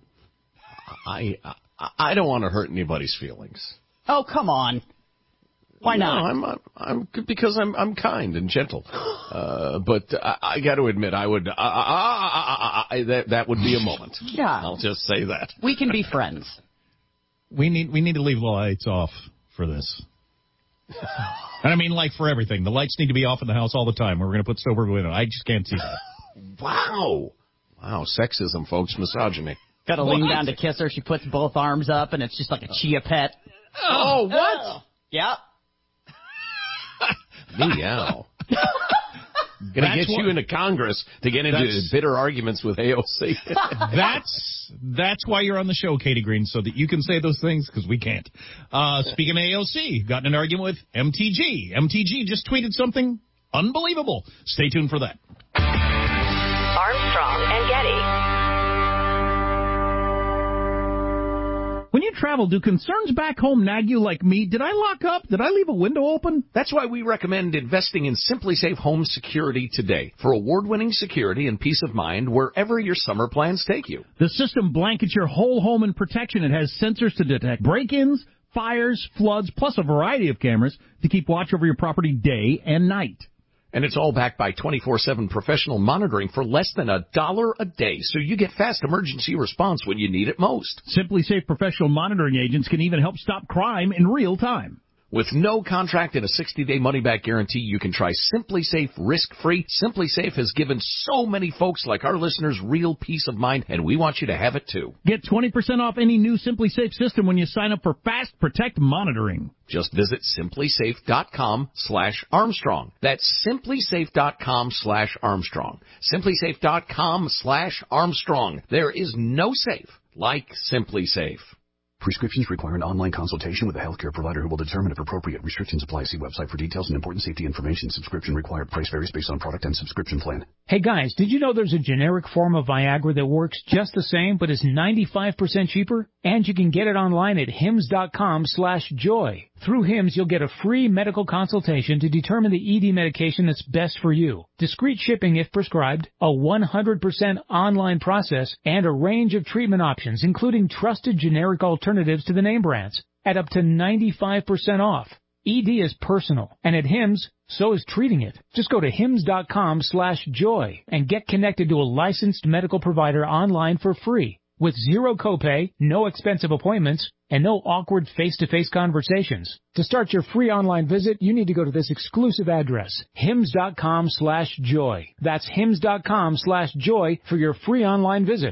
I don't want to hurt anybody's feelings. Oh, come on. Why not? No, I'm because I'm kind and gentle. But I got to admit, I would that would be a moment. Yeah, I'll just say that. We can be friends. We need to leave the lights off for this. And I mean, like for everything, the lights need to be off in the house all the time. We're going to put sober window. I just can't see that. Wow, sexism, folks, misogyny. Got to lean down to kiss her. She puts both arms up, and it's just like a chia pet. Oh, what? Yeah. Meow. Gonna get you into Congress to get into bitter arguments with AOC. That's why you're on the show, Katie Green, so that you can say those things, because we can't. Speaking of AOC, got in an argument with MTG. MTG just tweeted something unbelievable. Stay tuned for that. Armstrong and Getty. When you travel, do concerns back home nag you like me? Did I lock up? Did I leave a window open? That's why we recommend investing in SimpliSafe Home Security today for award-winning security and peace of mind wherever your summer plans take you. The system blankets your whole home in protection. It has sensors to detect break-ins, fires, floods, plus a variety of cameras to keep watch over your property day and night. And it's all backed by 24/7 professional monitoring for less than $1 a day, so you get fast emergency response when you need it most. SimpliSafe professional monitoring agents can even help stop crime in real time. With no contract and a 60-day money-back guarantee, you can try SimpliSafe risk-free. SimpliSafe has given so many folks like our listeners real peace of mind, and we want you to have it too. Get 20% off any new SimpliSafe system when you sign up for Fast Protect monitoring. Just visit SimpliSafe.com/Armstrong. That's SimpliSafe.com/Armstrong. SimpliSafe.com/Armstrong. There is no safe like SimpliSafe. Prescriptions require an online consultation with a healthcare provider who will determine if appropriate. Restrictions apply. See website for details and important safety information. Subscription required. Price varies based on product and subscription plan. Hey guys, did you know there's a generic form of Viagra that works just the same but is 95% cheaper? And you can get it online at hims.com/joy. Through Hims, you'll get a free medical consultation to determine the ED medication that's best for you. Discreet shipping if prescribed, a 100% online process, and a range of treatment options, including trusted generic alternatives to the name brands, at up to 95% off. ED is personal, and at Hims, so is treating it. Just go to hims.com/joy and get connected to a licensed medical provider online for free. With zero copay, no expensive appointments, and no awkward face-to-face conversations. To start your free online visit, you need to go to this exclusive address, hims.com/joy. That's hims.com/joy for your free online visit.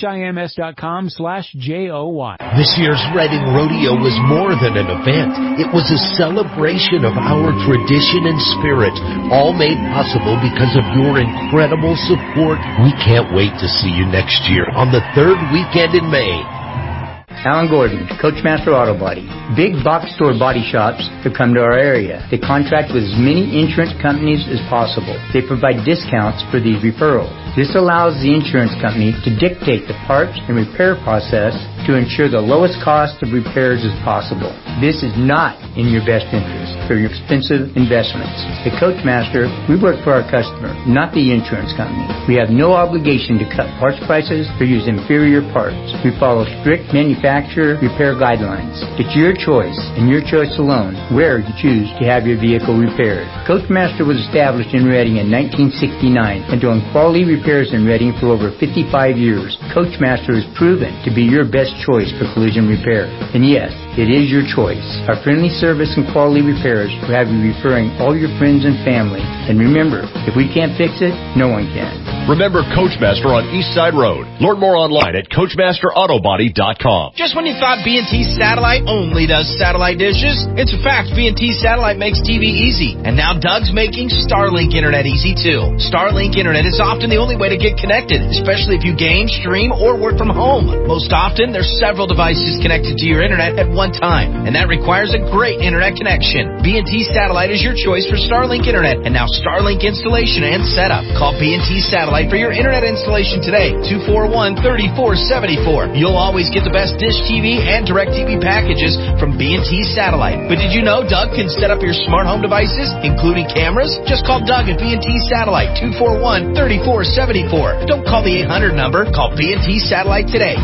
HIMS.com/JOY. This year's Reading Rodeo was more than an event. It was a celebration of our tradition and spirit, all made possible because of your incredible support. We can't wait to see you next year on the third weekend in May. Alan Gordon, Coachmaster Auto Body. Big box store body shops have come to our area. They contract with as many insurance companies as possible. They provide discounts for these referrals. This allows the insurance company to dictate the parts and repair process to ensure the lowest cost of repairs as possible. This is not in your best interest for your expensive investments. At Coachmaster, we work for our customer, not the insurance company. We have no obligation to cut parts prices or use inferior parts. We follow strict manufacturer repair guidelines. It's your choice, and your choice alone, where you choose to have your vehicle repaired. Coachmaster was established in Reading in 1969 and doing quality repairs in Reading for over 55 years. Coachmaster is proven to be your best choice for collision repair. And yes, it is your choice. Our friendly service and quality repairs will have you referring all your friends and family. And remember, if we can't fix it, no one can. Remember Coachmaster on East Side Road. Learn more online at CoachmasterAutoBody.com. Just when you thought B&T Satellite only does satellite dishes, it's a fact B&T Satellite makes TV easy. And now Doug's making Starlink Internet easy too. Starlink Internet is often the only way to get connected, especially if you game, stream, or work from home. Most often, there's several devices connected to your internet at one time, and that requires a great internet connection. B&T Satellite is your choice for Starlink Internet, and now Starlink installation and setup. Call B&T Satellite for your internet installation today, 241-3474. You'll always get the best Dish TV and DirecTV packages from B&T Satellite. But did you know Doug can set up your smart home devices, including cameras? Just call Doug at B&T Satellite, 241-3474. Don't call the 800 number. Call B&T Satellite today,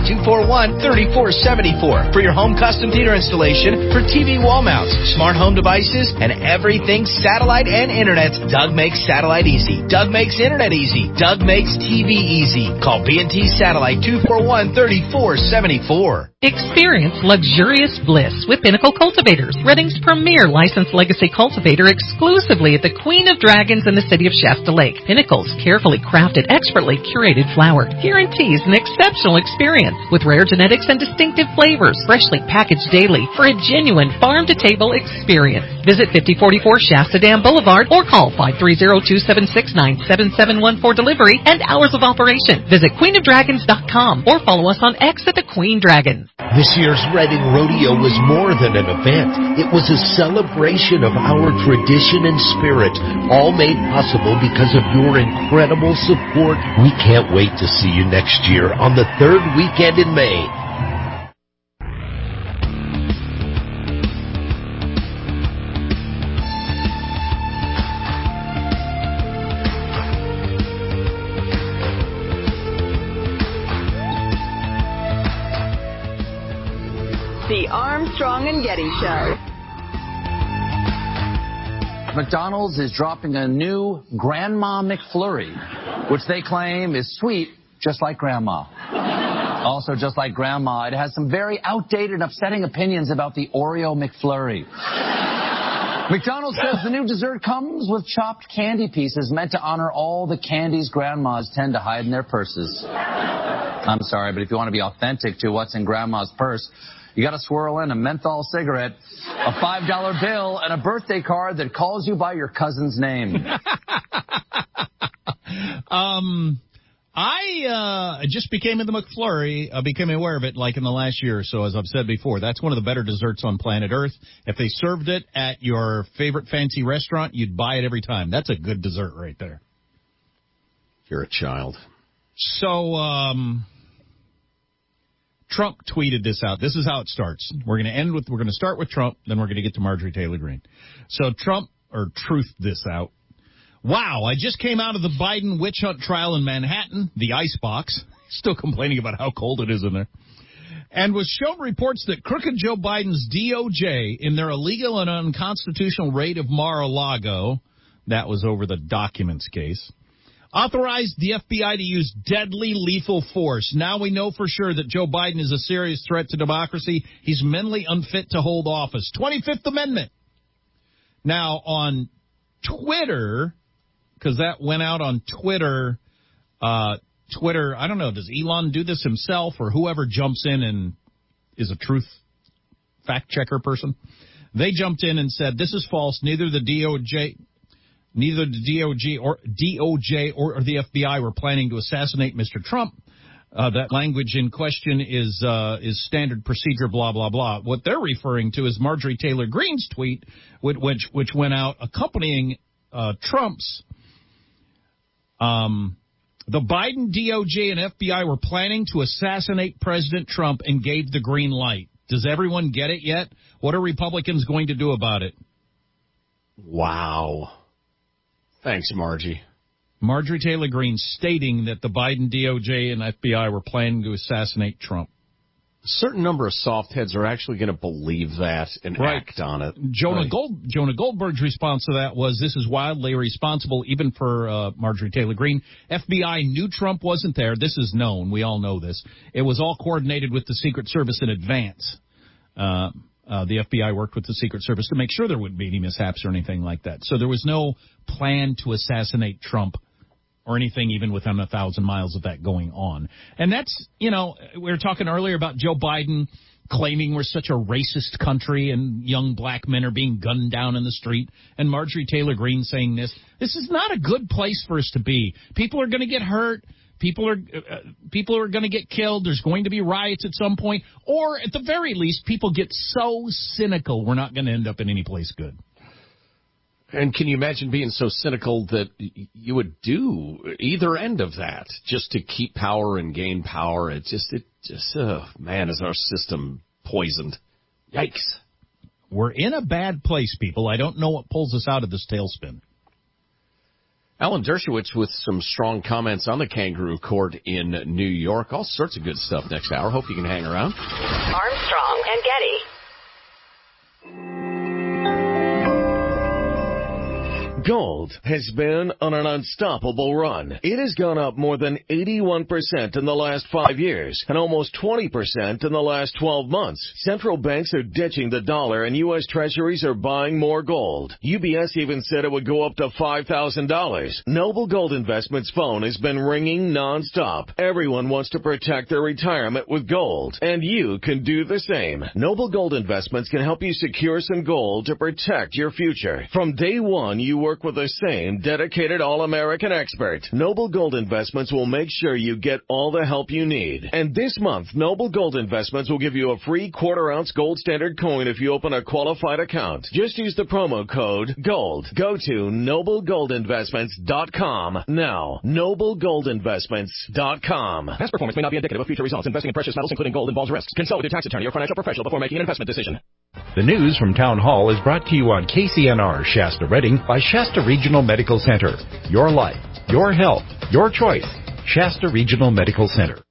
241-3474. For your home custom theater installation, for TV wall mounts, smart home devices, and everything satellite and internet, Doug makes satellite easy. Doug makes internet easy. Doug Doug makes TV easy. Call B&T Satellite 241-3474. Experience luxurious bliss with Pinnacle Cultivators, Redding's premier licensed legacy cultivator, exclusively at the Queen of Dragons in the city of Shasta Lake. Pinnacle's carefully crafted, expertly curated flower guarantees an exceptional experience with rare genetics and distinctive flavors, freshly packaged daily for a genuine farm-to-table experience. Visit 5044 Shasta Dam Boulevard or call 530-276-9771 for delivery and hours of operation. Visit queenofdragons.com or follow us on X at the Queen Dragon. This year's Reading Rodeo was more than an event. It was a celebration of our tradition and spirit, all made possible because of your incredible support. We can't wait to see you next year on the third weekend in May. The Armstrong and Getty Show. McDonald's is dropping a new Grandma McFlurry, which they claim is sweet, just like Grandma. Also, just like Grandma, it has some very outdated and upsetting opinions about the Oreo McFlurry. McDonald's says the new dessert comes with chopped candy pieces meant to honor all the candies grandmas tend to hide in their purses. I'm sorry, but if you want to be authentic to what's in Grandma's purse, you got to swirl in a menthol cigarette, a $5 bill, and a birthday card that calls you by your cousin's name. I just became into McFlurry, became aware of it like in the last year or so, as I've said before. That's one of the better desserts on planet Earth. If they served it at your favorite fancy restaurant, you'd buy it every time. That's a good dessert right there. You're a child. So, Trump tweeted this out. This is how it starts. We're going to start with Trump, then we're going to get to Marjorie Taylor Greene. So Trump truthed this out. Wow, I just came out of the Biden witch hunt trial in Manhattan, the icebox. Still complaining about how cold it is in there. And was shown reports that crooked Joe Biden's DOJ, in their illegal and unconstitutional raid of Mar-a-Lago, that was over the documents case, authorized the FBI to use deadly lethal force. Now we know for sure that Joe Biden is a serious threat to democracy. He's mentally unfit to hold office. 25th Amendment. Now, on Twitter, because that went out on Twitter, Twitter, I don't know, does Elon do this himself or whoever jumps in and is a truth fact-checker person? They jumped in and said, this is false. Neither the DOJ or the FBI were planning to assassinate Mr. Trump. That language in question is standard procedure, blah, blah, blah. What they're referring to is Marjorie Taylor Greene's tweet, which went out accompanying Trump's. The Biden DOJ and FBI were planning to assassinate President Trump and gave the green light. Does everyone get it yet? What are Republicans going to do about it? Wow. Thanks, Margie. Marjorie Taylor Greene stating that the Biden DOJ and FBI were planning to assassinate Trump. A certain number of soft heads are actually going to believe that and act on it. Jonah Goldberg's response to that was, this is wildly irresponsible, even for Marjorie Taylor Greene. FBI knew Trump wasn't there. This is known. We all know this. It was all coordinated with the Secret Service in advance. The FBI worked with the Secret Service to make sure there wouldn't be any mishaps or anything like that. So there was no plan to assassinate Trump or anything even within 1,000 miles of that going on. And that's, we were talking earlier about Joe Biden claiming we're such a racist country and young black men are being gunned down in the street. And Marjorie Taylor Greene saying this is not a good place for us to be. People are going to get hurt. People are going to get killed. There's going to be riots at some point. Or at the very least, people get so cynical we're not going to end up in any place good. And can you imagine being so cynical that you would do either end of that just to keep power and gain power? Man, is our system poisoned. Yikes. We're in a bad place, people. I don't know what pulls us out of this tailspin. Alan Dershowitz with some strong comments on the kangaroo court in New York. All sorts of good stuff next hour. Hope you can hang around. Armstrong and Getty. Gold has been on an unstoppable run. It has gone up more than 81% in the last 5 years and almost 20% in the last 12 months. Central banks are ditching the dollar and U.S. Treasuries are buying more gold. UBS even said it would go up to $5,000. Noble Gold Investments phone has been ringing nonstop. Everyone wants to protect their retirement with gold, and you can do the same. Noble Gold Investments can help you secure some gold to protect your future. From day one, you work with the same dedicated all-American expert. Noble Gold Investments will make sure you get all the help you need. And this month, Noble Gold Investments will give you a free quarter-ounce gold standard coin if you open a qualified account. Just use the promo code GOLD. Go to NobleGoldInvestments.com now. NobleGoldInvestments.com. Past performance may not be indicative of future results. Investing in precious metals, including gold, involves risks. Consult with your tax attorney or financial professional before making an investment decision. The news from Town Hall is brought to you on KCNR Shasta Redding by Shasta Regional Medical Center. Your life, your health, your choice. Shasta Regional Medical Center.